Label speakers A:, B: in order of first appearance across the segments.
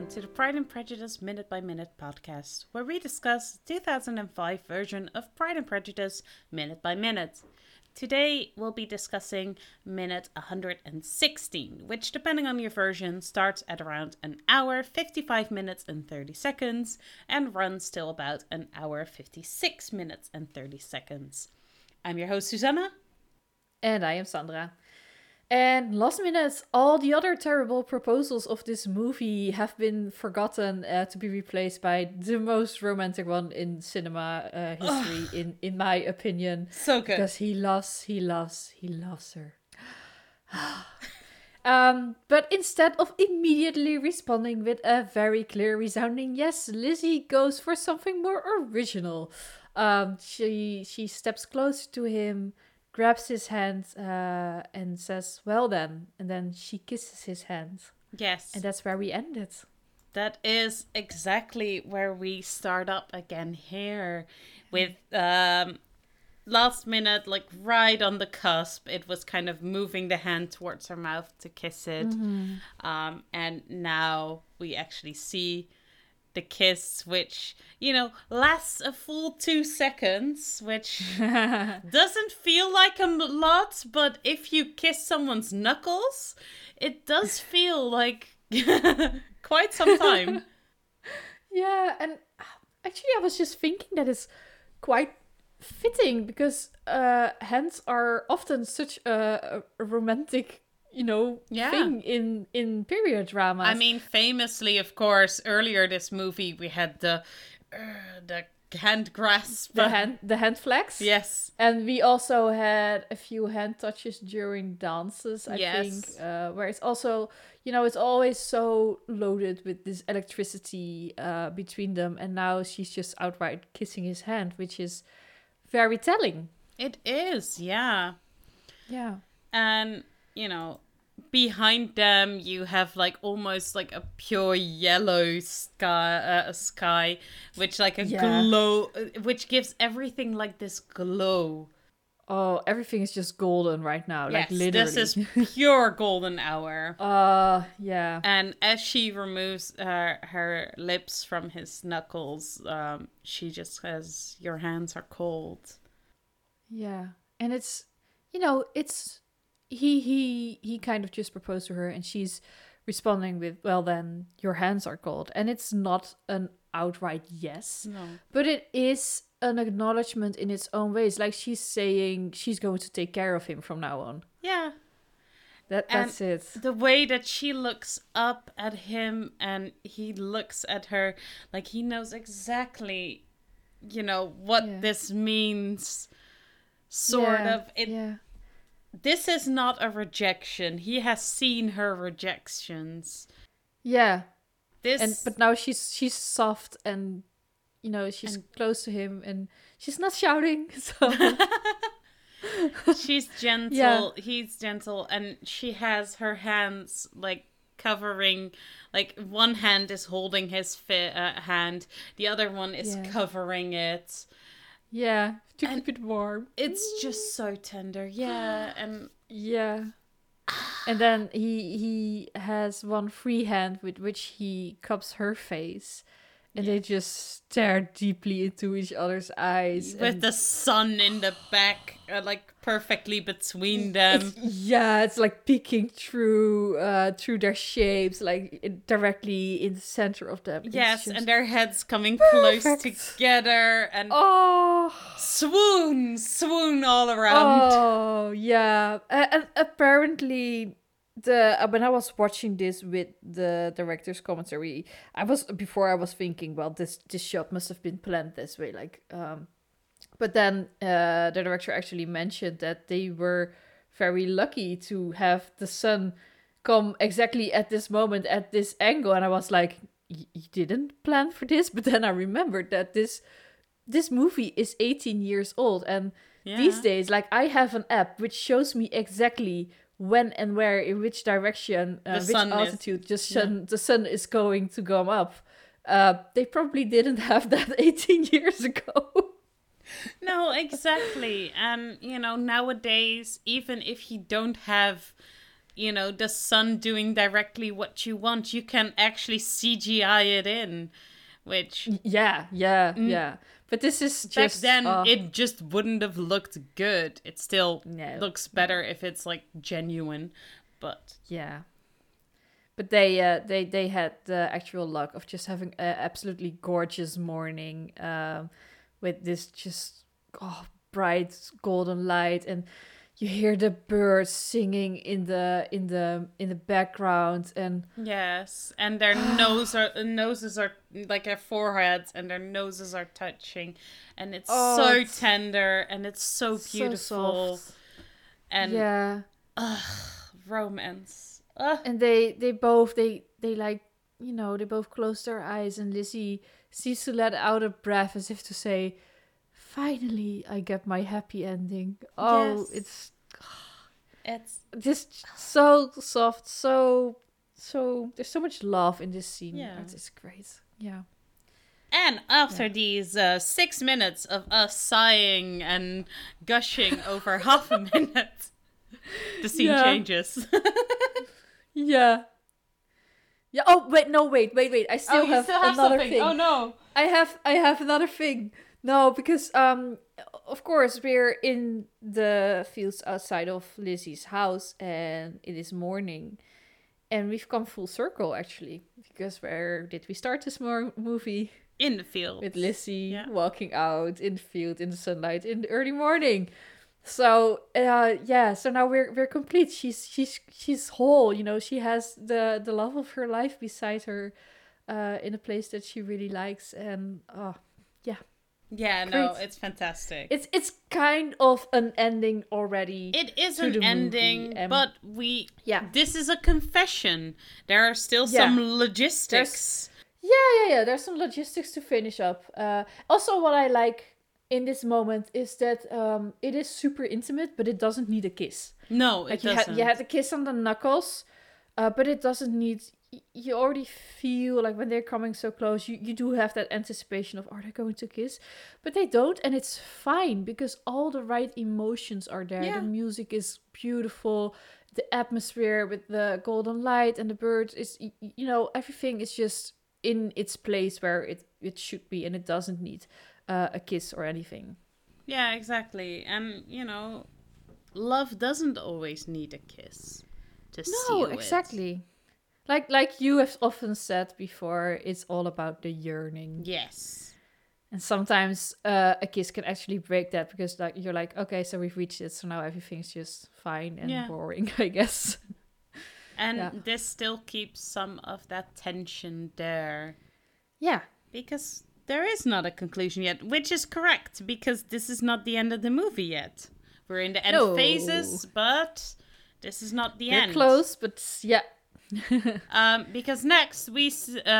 A: welcome to the Pride and Prejudice Minute by Minute podcast, where we discuss the 2005 version of Pride and Prejudice Minute by Minute. Today we'll be discussing minute 116, which depending on your version starts at around an hour, 55 minutes and 30 seconds and runs till about an hour, 56 minutes and 30 seconds. I'm your host Susanna.
B: And I am Sandra. And last minute, all the other terrible proposals of this movie have been forgotten to be replaced by the most romantic one in cinema history, in my opinion.
A: So good.
B: Because he loves her. But instead of immediately responding with a very clear, resounding yes, Lizzie goes for something more original. She steps closer to him, grabs his hand and says, well then. And then she kisses his hand.
A: Yes.
B: And that's where we end it.
A: That is exactly where we start up again here. With last minute, like right on the cusp, it was kind of moving the hand towards her mouth to kiss it. Mm-hmm. And now we actually see the kiss, which, lasts a full 2 seconds, which doesn't feel like a lot, but if you kiss someone's knuckles, it does feel like quite some time.
B: Yeah, and actually I was just thinking that it's quite fitting, because hands are often such a romantic thing in period dramas.
A: I mean, famously, of course, earlier this movie we had the hand grasp,
B: the hand flex.
A: Yes,
B: and we also had a few hand touches during dances. I think, where it's also it's always so loaded with this electricity between them, and now she's just outright kissing his hand, which is very telling.
A: It is, yeah, and behind them you have like almost like a pure yellow sky, which like a glow, which gives everything like this glow.
B: Oh, everything is just golden right now.
A: Yes,
B: like literally.
A: This is pure golden hour.
B: Yeah.
A: And as she removes her lips from his knuckles, she just says, "Your hands are cold."
B: Yeah, and it's it's. He kind of just proposed to her, and she's responding with, well then, your hands are cold. And it's not an outright yes.
A: No.
B: But it is an acknowledgement in its own ways. Like, she's saying she's going to take care of him from now on.
A: Yeah.
B: That's it.
A: The way that she looks up at him and he looks at her, like he knows exactly, what this means. Sort of. This is not a rejection. He has seen her rejections.
B: Yeah. But now she's soft and, she's close to him and she's not shouting. So
A: she's gentle. Yeah. He's gentle. And she has her hands like covering, like one hand is holding his hand. The other one is covering it.
B: Yeah, to keep it warm.
A: It's just so tender, and
B: then he has one free hand with which he cups her face, and they just stare deeply into each other's eyes.
A: With the sun in the back, like perfectly between them.
B: It's like peeking through their shapes, like directly in the center of them.
A: Yes, and their heads coming close together, and swoon all around.
B: Oh yeah, and apparently. When I was watching this with the director's commentary, I was thinking, well, this shot must have been planned this way, but then the director actually mentioned that they were very lucky to have the sun come exactly at this moment, at this angle, and I was like, you didn't plan for this? But then I remembered that this movie is 18 years old, and these days, like, I have an app which shows me exactly when and where, in which direction, which altitude the sun is going to come up. They probably didn't have that 18 years ago.
A: No, exactly. And, nowadays, even if you don't have the sun doing directly what you want. You can actually CGI it in, which
B: Yeah. But this is
A: back
B: just
A: then it just wouldn't have looked good. It still
B: No,
A: looks better if it's like genuine, but
B: yeah. But they had the actual luck of just having an absolutely gorgeous morning, with this just bright golden light, and you hear the birds singing in the background, and
A: yes, and their noses are like their foreheads, and their noses are touching, and it's so
B: it's
A: tender, and it's so beautiful,
B: soft.
A: and
B: Yeah.
A: romance.
B: And they both they like, they both close their eyes, and Lizzie seems to let out a breath as if to say, finally I get my happy ending.
A: Yes.
B: It's just so soft, so there's so much love in this scene.
A: Yeah.
B: It's great. Yeah.
A: And after these 6 minutes of us sighing and gushing over half a minute, the scene changes.
B: Yeah. Yeah. Oh wait, no, wait. I still have another
A: something.
B: thing.
A: Oh no.
B: I have another thing. No, because of course we're in the fields outside of Lizzie's house, and it is morning, and we've come full circle actually, because where did we start this movie?
A: In the field.
B: With Lizzie walking out in the field in the sunlight in the early morning. So so now we're complete. She's whole, she has the love of her life beside her, in a place that she really likes, and
A: yeah, no, it's fantastic.
B: It's kind of an ending already.
A: It is an ending,
B: movie,
A: but this is a confession. There are still some logistics.
B: Yeah. There's some logistics to finish up. Also, what I like in this moment is that it is super intimate, but it doesn't need a kiss.
A: No, it doesn't.
B: You had a kiss on the knuckles, but it doesn't need. You already feel like when they're coming so close, you do have that anticipation of, are they going to kiss? But they don't, and it's fine because all the right emotions are there.
A: Yeah.
B: The music is beautiful, the atmosphere with the golden light and the birds is, everything is just in its place where it should be, and it doesn't need a kiss or anything.
A: Yeah, exactly. And, love doesn't always need a kiss to seal it.
B: No, exactly. Like you have often said before, it's all about the yearning.
A: Yes.
B: And sometimes a kiss can actually break that, because you're like, okay, so we've reached it, so now everything's just fine and boring, I guess.
A: And this still keeps some of that tension there.
B: Yeah.
A: Because there is not a conclusion yet, which is correct, because this is not the end of the movie yet. We're in the end phases, but this is not the end.
B: We're close, but yeah.
A: Because next we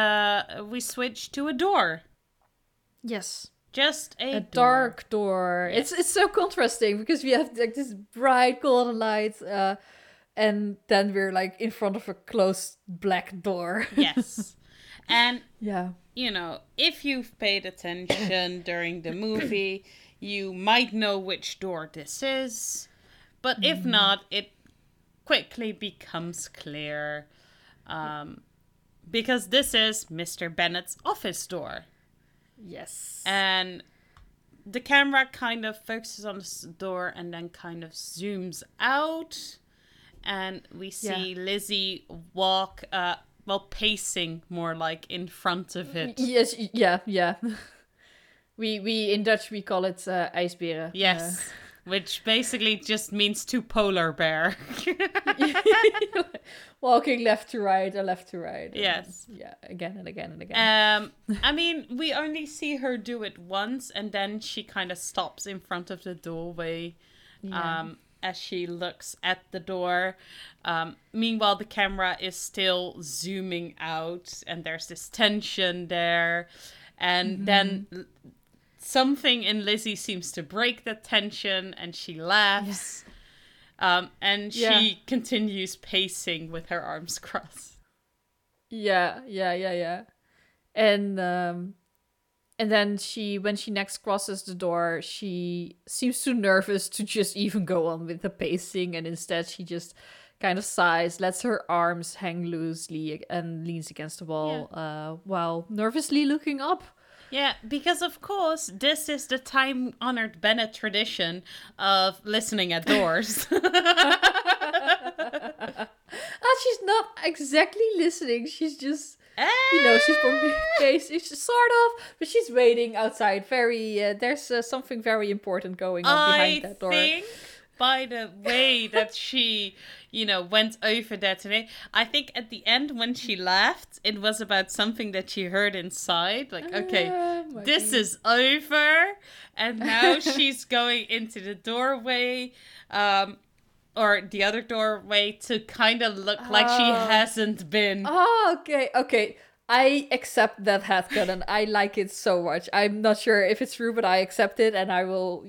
A: switch to a door.
B: Yes.
A: Just a door.
B: Dark door. Yes. It's so contrasting, because we have like this bright golden light, and then we're like in front of a closed black door.
A: Yes. And
B: yeah.
A: If you've paid attention during the movie, you might know which door this is. But if not, it quickly becomes clear. Because this is Mr. Bennet's office door.
B: Yes.
A: And the camera kind of focuses on the door and then kind of zooms out. And we see Lizzie walk, pacing more like in front of it.
B: Yes, yeah. We in Dutch we call it ijsberen.
A: Yes. Which basically just means to polar bear.
B: Walking left to right or left to right.
A: Yes.
B: Yeah, again and again and again.
A: I mean, we only see her do it once, and then she kind of stops in front of the doorway as she looks at the door. Meanwhile, the camera is still zooming out, and there's this tension there. And then something in Lizzie seems to break the tension, and she laughs. And she continues pacing with her arms crossed.
B: Yeah. And then when she next crosses the door, she seems too nervous to just even go on with the pacing, and instead she just kind of sighs, lets her arms hang loosely, and leans against the wall while nervously looking up.
A: Yeah, because of course, this is the time-honored Bennett tradition of listening at doors.
B: She's not exactly listening. She's just, she's probably she's sort of, but she's waiting outside. There's something very important going on behind that door.
A: I think by the way that she, went over that today, I think at the end when she laughed, it was about something that she heard inside. Like, okay, this is over. And now she's going into the doorway, or the other doorway, to kind of look like she hasn't been.
B: Oh, okay. I accept that headcanon. I like it so much. I'm not sure if it's true, but I accept it, and I will,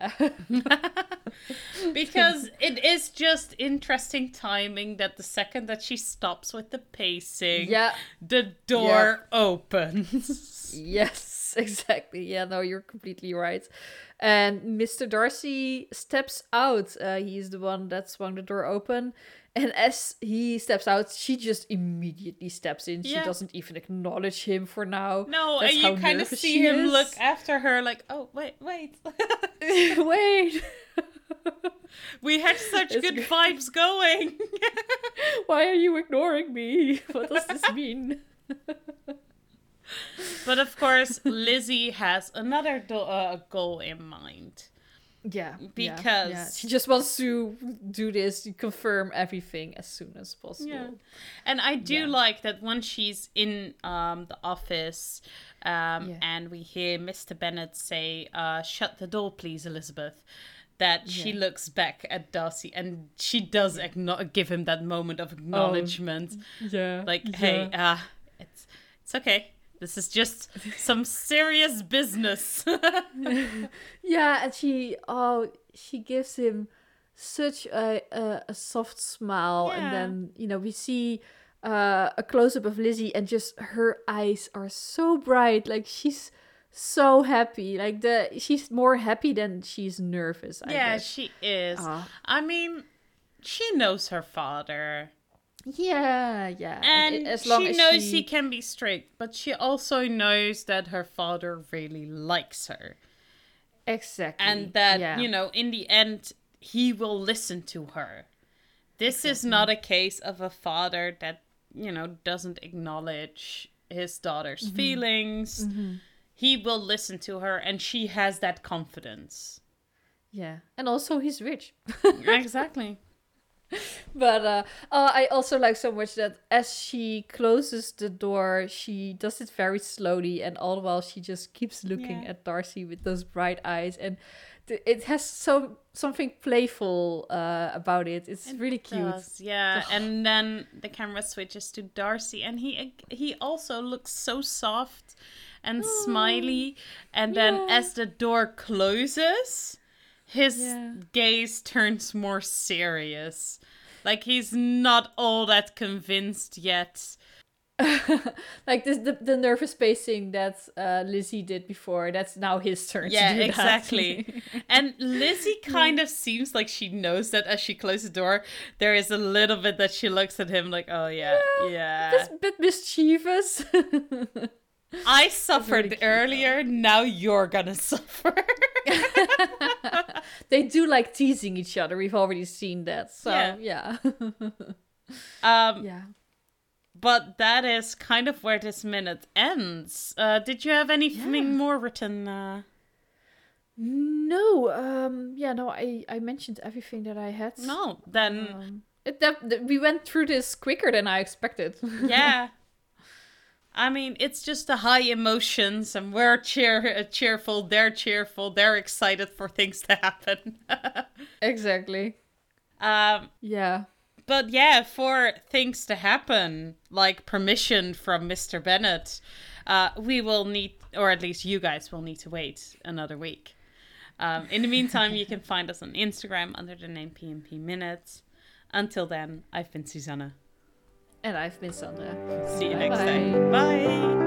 A: Because it is just interesting timing that the second that she stops with the pacing, the door opens.
B: Yes, exactly. Yeah, no, you're completely right. And Mr. Darcy steps out. He's the one that swung the door open. And as he steps out, she just immediately steps in.
A: Yeah.
B: She doesn't even acknowledge him for now.
A: No,
B: That's
A: and
B: how
A: you kind of
B: nervous
A: see
B: she
A: him
B: is.
A: look after her like, oh, wait.
B: Wait.
A: We had such good vibes going.
B: Why are you ignoring me? What does this mean?
A: But of course, Lizzie has another goal in mind.
B: Yeah.
A: Because
B: she just wants to do this, to confirm everything as soon as possible.
A: Yeah. And I do like that when she's in the office and we hear Mr. Bennett say, shut the door, please, Elizabeth, that she looks back at Darcy and she does give him that moment of acknowledgement. Hey, it's okay. This is just some serious business.
B: Yeah, and she gives him such a soft smile, and then we see a close up of Lizzie, and just her eyes are so bright, like she's so happy, like she's more happy than she's nervous. I guess.
A: She is. I mean, she knows her father.
B: Yeah.
A: And
B: as long
A: she
B: as
A: knows he can be strict, but she also knows that her father really likes her.
B: Exactly.
A: And that, in the end, he will listen to her. This is not a case of a father that, doesn't acknowledge his daughter's feelings. Mm-hmm. He will listen to her, and she has that confidence.
B: Yeah. And also he's rich.
A: Exactly.
B: But I also like so much that as she closes the door, she does it very slowly, and all the while she just keeps looking at Darcy with those bright eyes, and it has something playful about it. It's really cute.
A: Yeah. And then the camera switches to Darcy, and he also looks so soft and smiley, and then as the door closes, his gaze turns more serious. Like he's not all that convinced yet.
B: Like the nervous pacing that Lizzie did before, that's now his turn to do that.
A: Exactly. And Lizzie kind of seems like she knows that as she closes the door, there is a little bit that she looks at him like, oh yeah.
B: That's a bit mischievous.
A: I suffered earlier, now you're gonna suffer.
B: They do like teasing each other. We've already seen that. So, yeah.
A: But that is kind of where this minute ends. Did you have anything more written?
B: No. I mentioned everything that I had.
A: No, then...
B: we went through this quicker than I expected.
A: Yeah. I mean, it's just the high emotions, and we're cheerful, they're excited for things to happen.
B: Exactly.
A: Yeah. But yeah, for things to happen, like permission from Mr. Bennett, we will need, or at least you guys will need to wait another week. In the meantime, you can find us on Instagram under the name PNP Minutes. Until then, I've been Susanna.
B: And I've been Sandra.
A: See you next time. Bye.